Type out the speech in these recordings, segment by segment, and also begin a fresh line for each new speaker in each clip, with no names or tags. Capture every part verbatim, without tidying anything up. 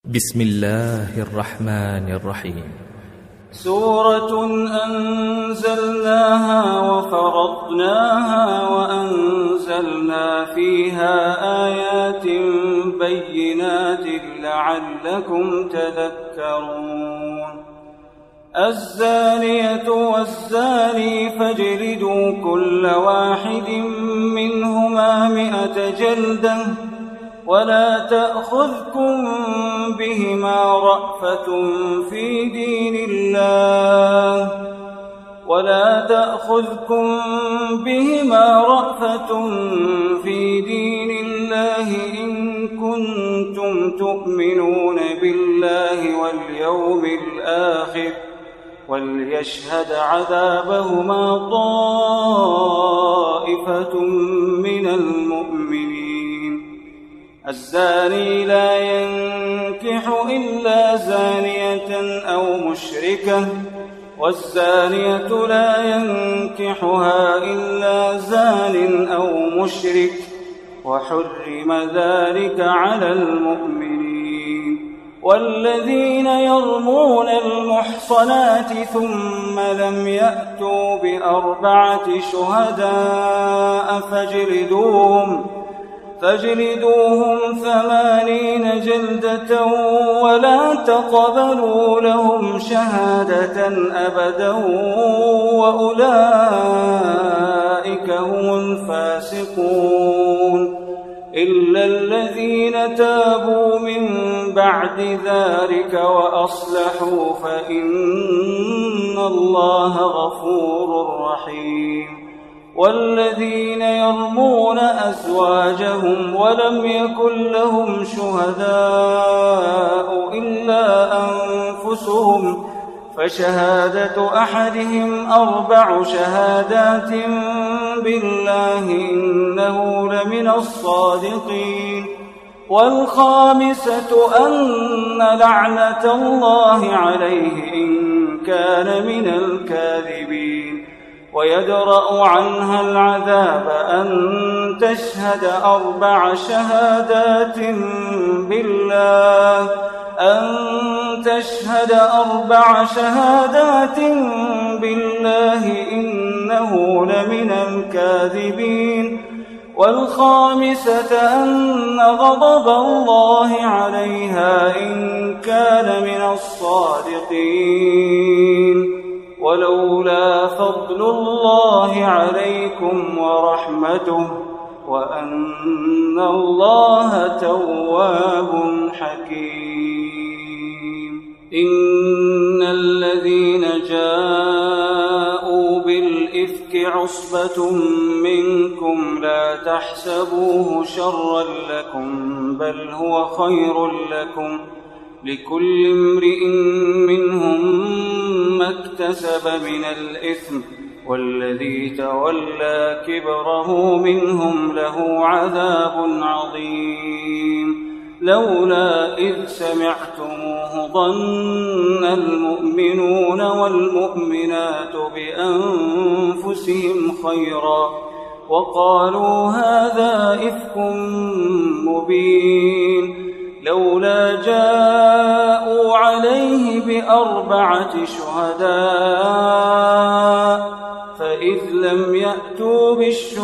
بسم الله الرحمن الرحيم.
سورة أنزلناها وفرضناها وأنزلنا فيها آيات بينات لعلكم تذكرون. الزانية والزاني فاجلدوا كل واحد منهما مئة جلدة ولا تأخذكم بهما رأفة في دين الله ولا تأخذكم بهما رأفة في دين الله إن كنتم تؤمنون بالله واليوم الآخر وليشهد عذابهما طائفة من المؤمنين. الزاني لا ينكح إلا زانية أو مشركة والزانية لا ينكحها إلا زان أو مشرك وحرم ذلك على المؤمنين. والذين يرمون المحصنات ثم لم يأتوا بأربعة شهداء فاجلدوهم فاجلدوهم ثمانين جلدة ولا تقبلوا لهم شهادة أبدا وأولئك هم الفاسقون. إلا الذين تابوا من بعد ذلك وأصلحوا فإن الله غفور رحيم. والذين يرمون أزواجهم ولم يكن لهم شهداء إلا أنفسهم فشهادة أحدهم أربع شهادات بالله إنه لمن الصادقين. والخامسة أن لعنة الله عليه إن كان من الكاذبين. ويدرأ عنها العذاب أن تشهد أربع شهادات بالله أن تشهد أربع شهادات بالله إنه لمن الكاذبين. والخامسة أن غضب الله عليها إن كان من الصادقين. ولولا فضل الله عليكم ورحمته وأن الله تواب حكيم. إن الذين جاءوا بالإفك عصبة منكم لا تحسبوه شرا لكم بل هو خير لكم لكل امرئ منهم ما اكتسب من الإثم والذي تولى كبره منهم له عذاب عظيم. لولا إذ سمعتموه ظن المؤمنون والمؤمنات بأنفسهم خيرا وقالوا هذا إفك مبين. لولا جاءوا عليه بأربعة شهداء فإذ لم يأتوا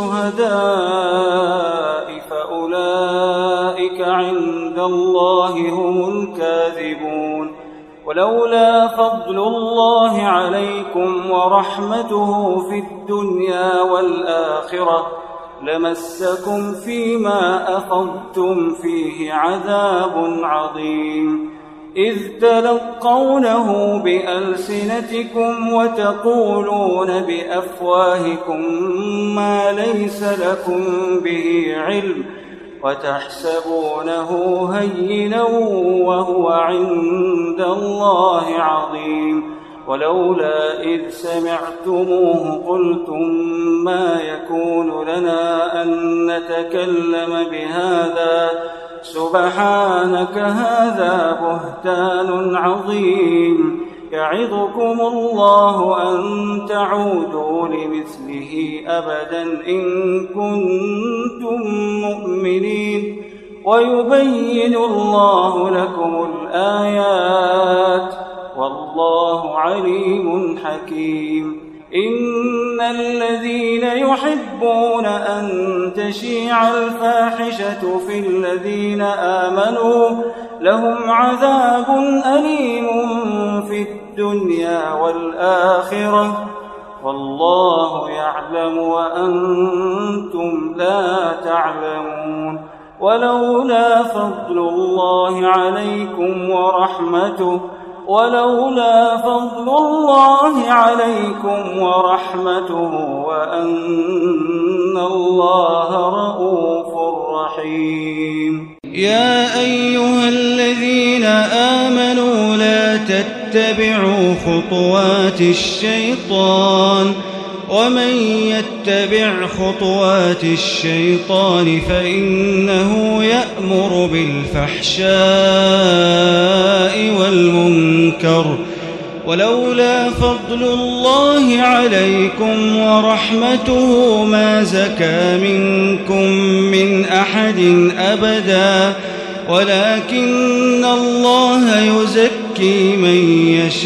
بالشهداء فأولئك عند الله هم الكاذبون. ولولا فضل الله عليكم ورحمته في الدنيا والآخرة لمسكم فيما أخذتم فيه عذاب عظيم. إذ تلقونه بألسنتكم وتقولون بأفواهكم ما ليس لكم به علم وتحسبونه هينا وهو عند الله عظيم. ولولا إذ سمعتموه قلتم ما يكون لنا أن نتكلم بهذا سبحانك هذا بهتان عظيم. يعظكم الله أن تعودوا لمثله أبدا إن كنتم مؤمنين. ويبين الله لكم الآيات والله عليم حكيم. إن الذين يحبون أن تشيع الفاحشة في الذين آمنوا لهم عذاب أليم في الدنيا والآخرة والله يعلم وأنتم لا تعلمون. ولولا فضل الله عليكم ورحمته ولولا فضل الله عليكم ورحمته وأن الله رءوف رحيم.
يا أيها الذين آمنوا لا تتبعوا خطوات الشيطان ومن يتبع خطوات الشيطان فإنه يأمر بالفحشاء والمنكر ولولا فضل الله عليكم ورحمته ما زكى منكم من أحد أبدا ولكن الله يزكي من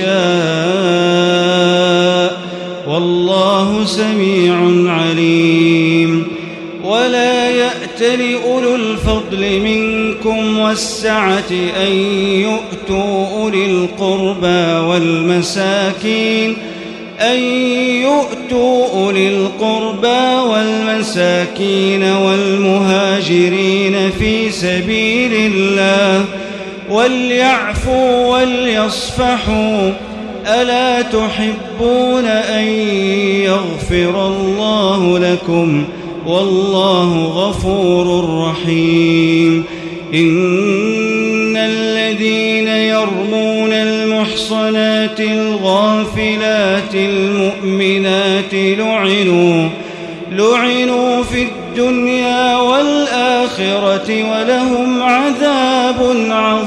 يشاء والله سميع عليم. ولا يأتل أولو الفضل منكم والسعة أن يؤتوا أولي القربى والمساكين أن يؤتوا أولي القربى والمساكين والمهاجرين في سبيل الله وليعفوا وليصفحوا ألا تحبون أن يغفر الله لكم والله غفور رحيم. إن الذين يرمون المحصنات الغافلات المؤمنات لعنوا لعنوا في الدنيا والآخرة ولهم عذاب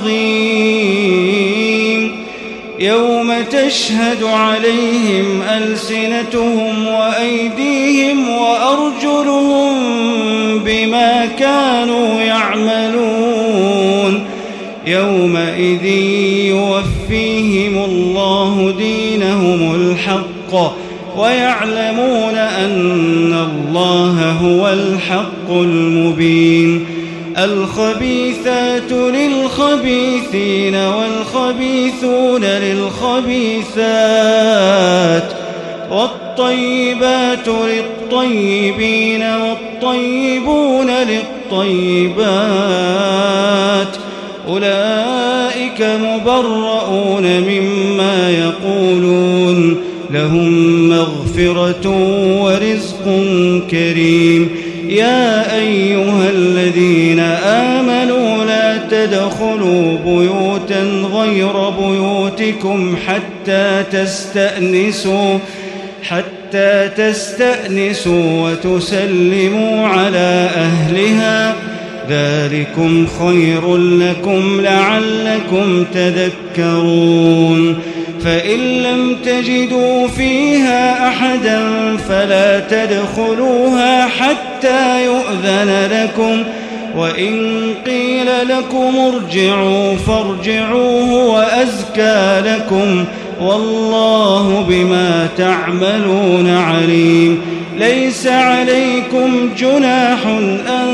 عظيم. يوم تشهد عليهم ألسنتهم وأيديهم وأرجلهم بما كانوا يعملون يومئذ يوفيهم الله دينهم الحق ويعلمون أن الله هو الحق المبين. الخبيثات للخبيثين والخبيثون للخبيثات والطيبات للطيبين والطيبون للطيبات أولئك مبرؤون مما يقولون لهم مغفرة ورزق كريم. يا أيها الذين آمنوا لا تدخلوا بيوتا غير بيوتكم حتى تستأنسوا حتى تستأنسوا وتسلموا على أهلها ذلكم خير لكم لعلكم تذكرون. فإن لم تجدوا فيها أحدا فلا تدخلوها حتى يؤذن لكم وإن قيل لكم ارجعوا فارجعوا هو أزكى لكم والله بما تعملون عليم. ليس عليكم جناح أن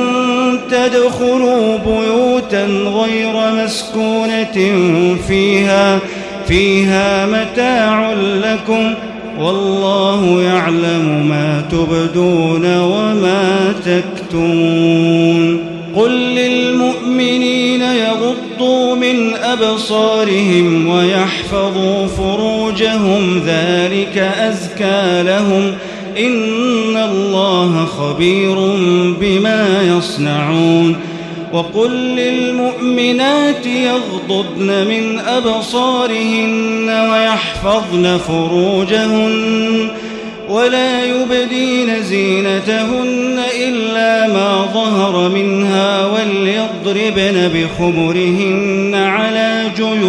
تدخلوا بيوتا غير مسكونة فيها فيها متاع لكم والله يعلم ما تبدون وما تكتمون. قل للمؤمنين يغضوا من أبصارهم ويحفظوا فروجهم ذلك أزكى لهم إن الله خبير بما يصنعون. وقل للمؤمنات يغضضن من أبصارهن ويحفظن فروجهن ولا يبدين زينتهن إلا ما ظهر منها وليضربن بخمرهن على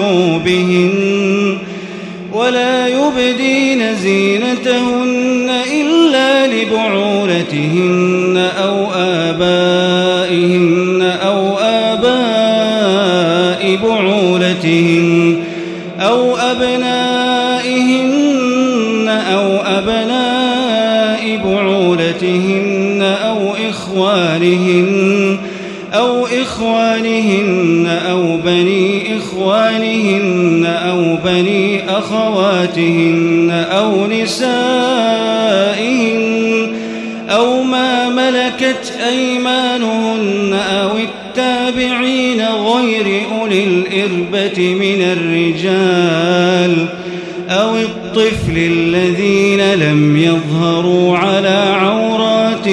جيوبهن ولا يبدين زينتهن إلا لبعولتهن أو آبائهن أو آبائهن أزواجهن أو أبنائهن أو أبناء بعولتهن أو إخوانهن أو إخوانهن أو بني إخوانهن أو بني أخواتهن أو نسائهن أو ما ملكت أيمانهن أو التابعين غير أولي الإربة من الرجال أو الطفل الذين لم يظهروا على عورات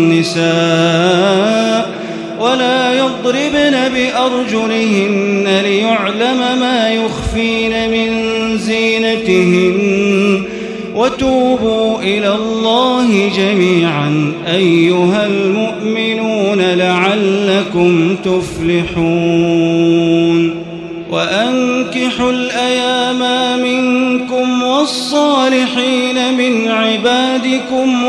النساء ولا يضربن بأرجلهن ليعلم ما يخفين من زينتهن وتوبوا إلى الله جميعا أيها المؤمنون لعلكم تفلحون وأنكحوا الأيام منكم والصالحين من عبادكم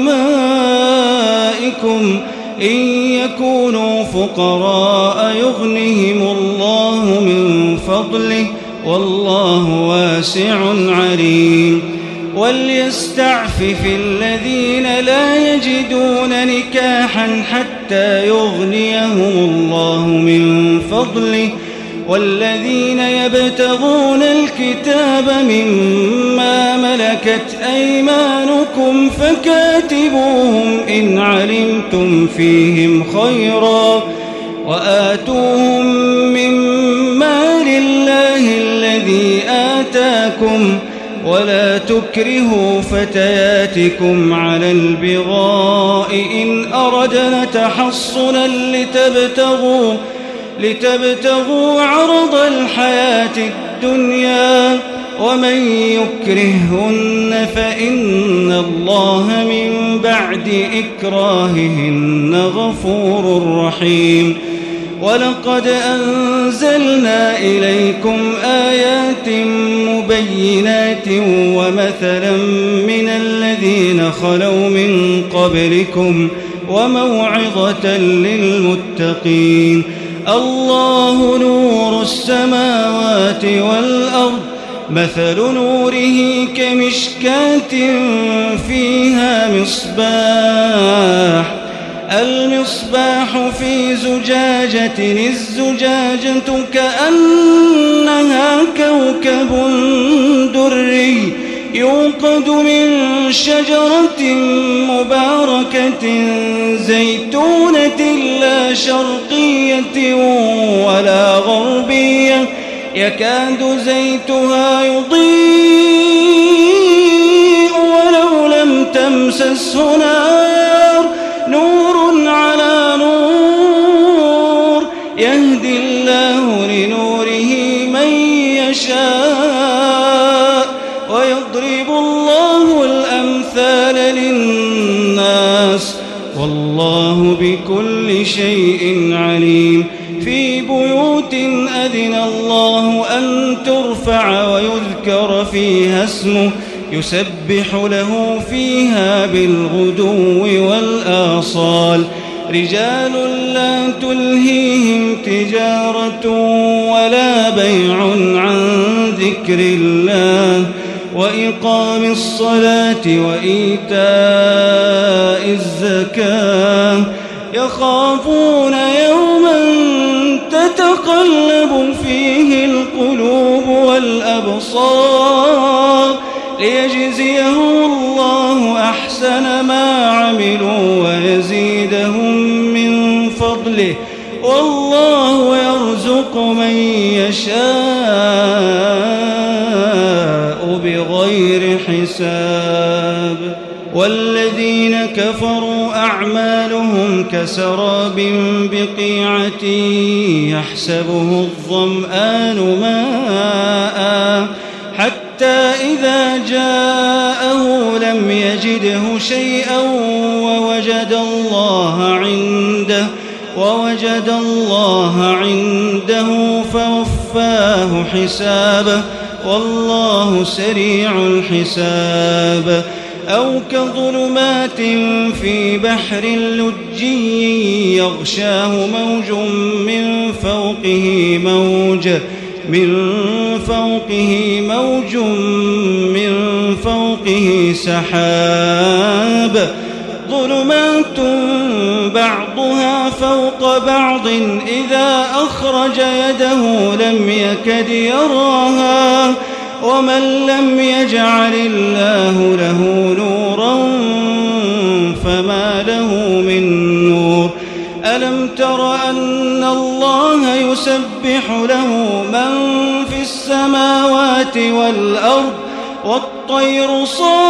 وإمائكم إن يكونوا فقراء يغنهم الله من فضله والله واسع عليم وليستعفف الذين لا يجدون نكاحا حتى يغنيهم الله من فضله والذين يبتغون الكتاب مما ملكت أيمانكم فكاتبوهم إن علمتم فيهم خيرا وآتوهم من مال الله الذي آتاكم ولا تكرهوا فتياتكم على البغاء إن أردنا تحصنا لتبتغوا لتبتغوا عرض الحياة الدنيا ومن يكرههن فإن الله من بعد إكراههن غفور رحيم ولقد أنزلنا إليكم آيات مبينات ومثلا من الذين خلوا من قبلكم وموعظة للمتقين الله نور السماوات والأرض مثل نوره كمشكاة فيها مصباح المصباح في زجاجة الزجاجة كأنها كوكب دري يوقد من شجرة مباركة زيتونة لا شرقية ولا غربية يكاد زيتها يضيء ولو لم تمسسه نار نور على نور يهدي الله لنوره من يشاء ويضرب الله الأمثال للناس والله بكل شيء عليم في بيوت أذن الله أن ترفع ويذكر فيها اسمه يسبح له فيها بالغدو والآصال رجال لا تلهيهم تجارة ولا بيع عن ذكر الله وإقام الصلاة وإيتاء الزكاة يخافون يوما تتقلب فيه القلوب والأبصار ليجزيهم الله أحسن ما عملوا ويزيدهم من فضله والله يرزق من يشاء بغير حساب والذين كفروا أعمالهم كسراب بقيعة يحسبه الظمآن ماء حتى إذا جاءه لم يجده شيئا ووجد الله عنده ووجد الله عنده فوفاه حسابه والله سريع الحساب أو كظلمات في بحر لجي يغشاه موج من فوقه موج من فوقه موج من فوقه سحاب ظلمات بعضها فوق بعض إذا أخرج يده لم يكد يراها ومن لم يجعل الله له نورا فما له من نور ألم تر أن الله يسبح له من في السماوات والأرض والطير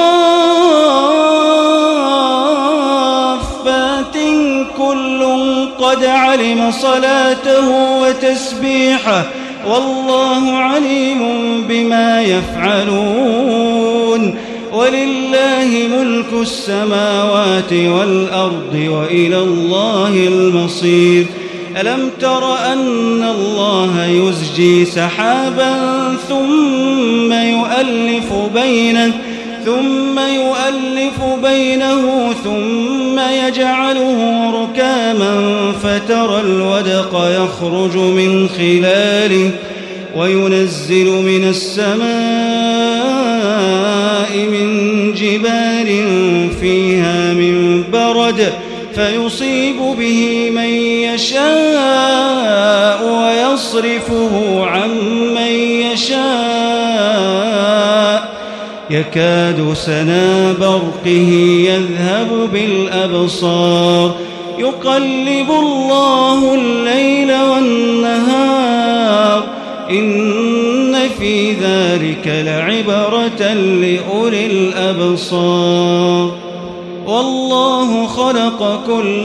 صافات كل قد علم صلاته وتسبيحه والله عليم بما يفعلون ولله ملك السماوات والأرض وإلى الله المصير ألم تر أن الله يزجي سحابا ثم يؤلف بينه ثم يؤلف بينه ثم يجعله ركاما فترى الودق يخرج من خلاله وينزل من السماء من جبال فيها من برد فيصيب به من يشاء ويصرفه عن من يشاء يكاد سنا برقه يذهب بالأبصار يقلب الله الليل والنهار إن في ذلك لعبرة لأولي الأبصار والله خلق كل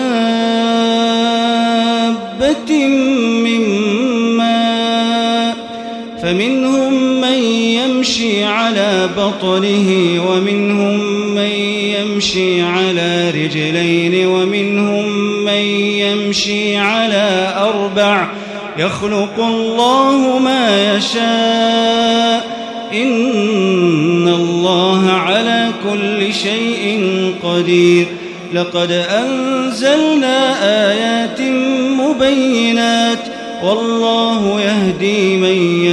دابة من ماء فمنهم من يمشي على بطنه ومنهم من يمشي على رجلين ومنهم من يمشي على أربع يخلق الله ما يشاء إن الله على كل شيء قدير لقد أنزلنا آيات مبينات والله يهدي من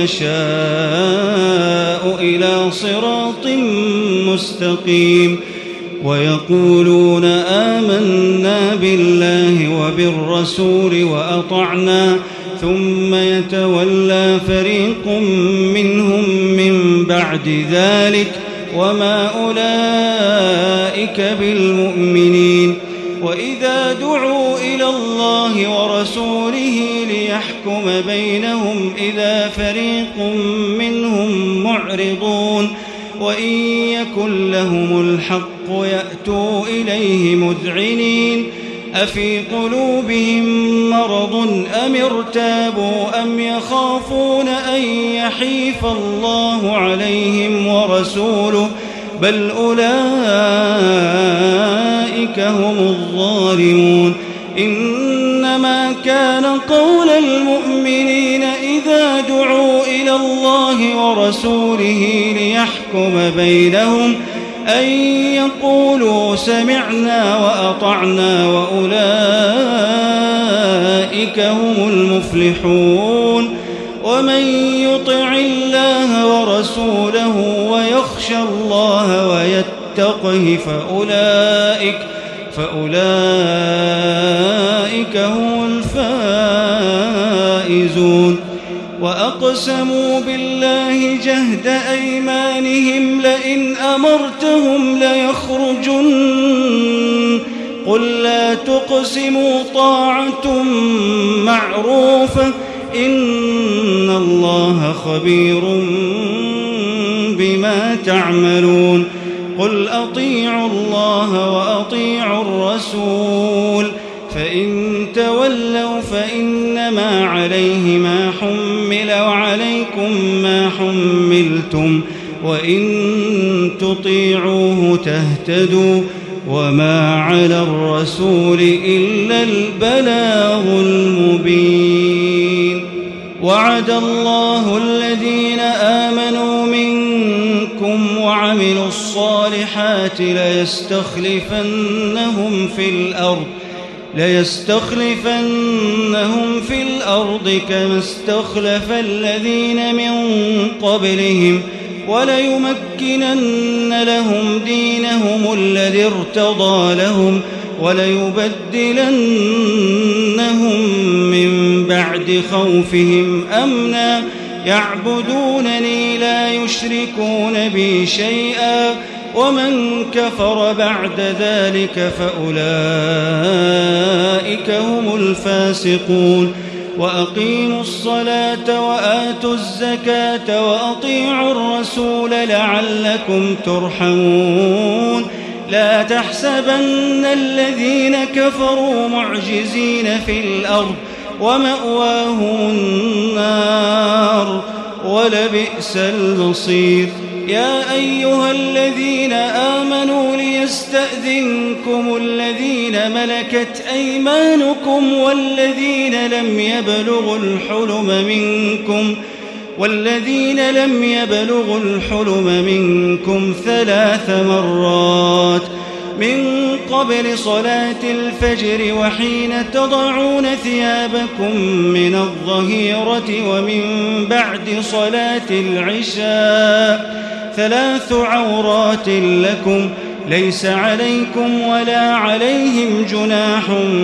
يشاء إلى صراط مستقيم ويقولون آمنا بالله وبالرسول وأطعنا ثم يتولى فريق منهم من بعد ذلك وما أولئك بالمؤمنين وإذا دعوا إلى الله ورسوله ليحكم بينهم إذا فريق منهم معرضون وإن يكن لهم الحق يأتوا إليه مذعنين أفي قلوبهم مرض أم ارتابوا أم يخافون أن يحيف الله عليهم ورسوله بل أولئك هم الظالمون إنما كان قول المؤمنين إذا دعوا إلى الله ورسوله ليحكم بينهم أن يقولوا سمعنا وأطعنا وأولئك هم المفلحون ومن يطع الله ورسوله ويخشى الله ويتقه فأولئك فأولئك هم الفائزون وأقسموا بالله جهد أيمانهم لئن أمرتهم ليخرجن قل لا تقسموا طاعة معروفة إن الله خبير بما تعملون قل أطيعوا الله وأطيعوا الرسول فإن تولوا فإنما عليه ما حمل وعليكم ما حملتم وإن تطيعوه تهتدوا وما على الرسول إلا البلاغ المبين وعد الله الذين آمنوا منكم وعملوا الصالحات ليستخلفنهم في الأرض ليستخلفنهم في الأرض كما استخلف الذين من قبلهم وليمكنن لهم دينهم الذي ارتضى لهم وليبدلنهم من بعد خوفهم أمنا يعبدونني لا يشركون بي شيئا ومن كفر بعد ذلك فأولئك هم الفاسقون وأقيموا الصلاة وآتوا الزكاة وأطيعوا الرسول لعلكم ترحمون لا تحسبن الذين كفروا معجزين في الأرض ومأواهم النار ولبئس المصير يا أيها الذين آمنوا ليستأذنكم الذين ملكت أيمانكم والذين لم يبلغوا الحلم منكم والذين لم يبلغوا الحلم منكم ثلاث مرات من قبل صلاة الفجر وحين تضعون ثيابكم من الظهيرة ومن بعد صلاة العشاء ثلاث عورات لكم ليس عليكم ولا عليهم جناح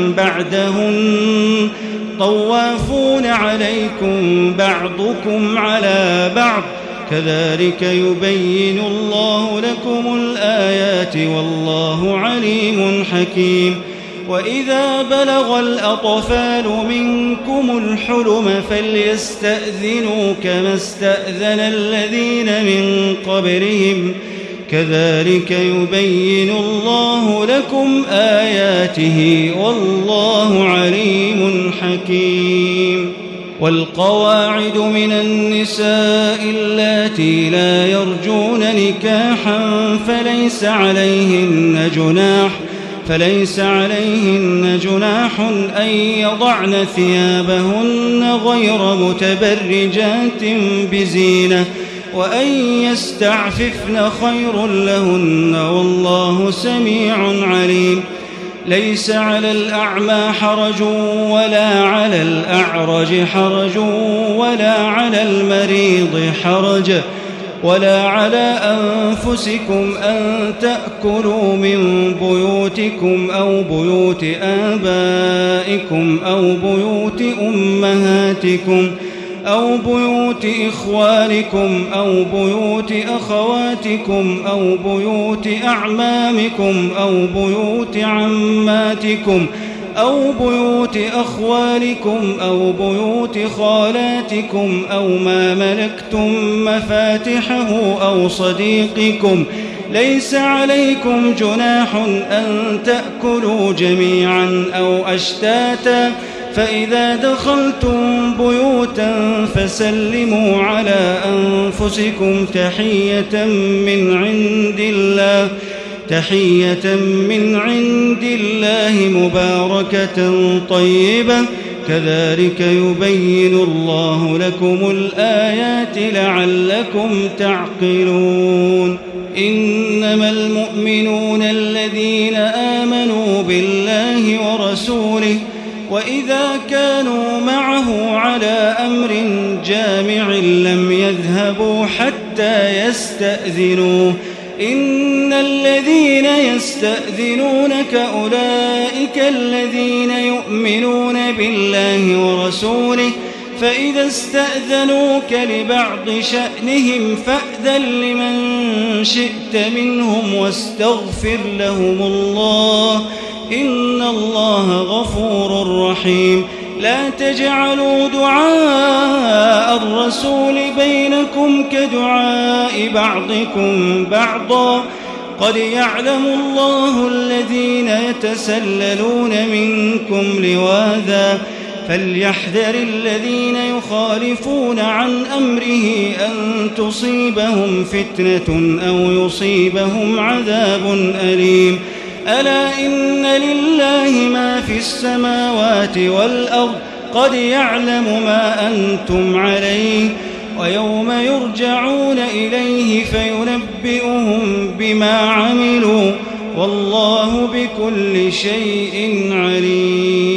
بعدهن طوافون عليكم بعضكم على بعض كذلك يبين الله لكم الآيات والله عليم حكيم وإذا بلغ الأطفال منكم الحلم فليستأذنوا كما استأذن الذين من قبلهم كذلك يبين الله لكم آياته والله عليم حكيم والقواعد من النساء اللاتي لا يرجون نكاحا فليس عليهن جناح فليس عليهن جناح أن يضعن ثيابهن غير متبرجات بزينة وأن يستعففن خير لهن والله سميع عليم ليس على الأعمى حرج ولا على الأعرج حرج ولا على المريض حرج ولا على أنفسكم أن تأكلوا من بيوتكم أو بيوت آبائكم أو بيوت أمهاتكم أو بيوت إخوانكم أو بيوت أخواتكم أو بيوت أعمامكم أو بيوت عماتكم أو بيوت أخوالكم أو بيوت خالاتكم أو ما ملكتم مفاتحه أو صديقكم ليس عليكم جناح أن تأكلوا جميعا أو أشتاتا فإذا دخلتم بيوتا فسلموا على أنفسكم تحية من عند الله تحية من عند الله مباركة طيبة كذلك يبين الله لكم الآيات لعلكم تعقلون إنما المؤمنون الذين آمنوا بالله ورسوله وإذا كانوا معه على أمر جامع لم يذهبوا حتى يستأذنوه إن الذين يستأذنونك أولئك الذين يؤمنون بالله ورسوله فإذا استأذنوك لبعض شأنهم فأذن لمن شئت منهم واستغفر لهم الله إن الله غفور رحيم لا تجعلوا دعاء الرسول بينكم كدعاء بعضكم بعضا قد يعلم الله الذين يتسللون منكم لواذا فليحذر الذين يخالفون عن أمره أن تصيبهم فتنة أو يصيبهم عذاب أليم ألا إن لله ما في السماوات والأرض قد يعلم ما أنتم عليه ويوم يرجعون إليه فينبئهم بما عملوا والله بكل شيء عليم.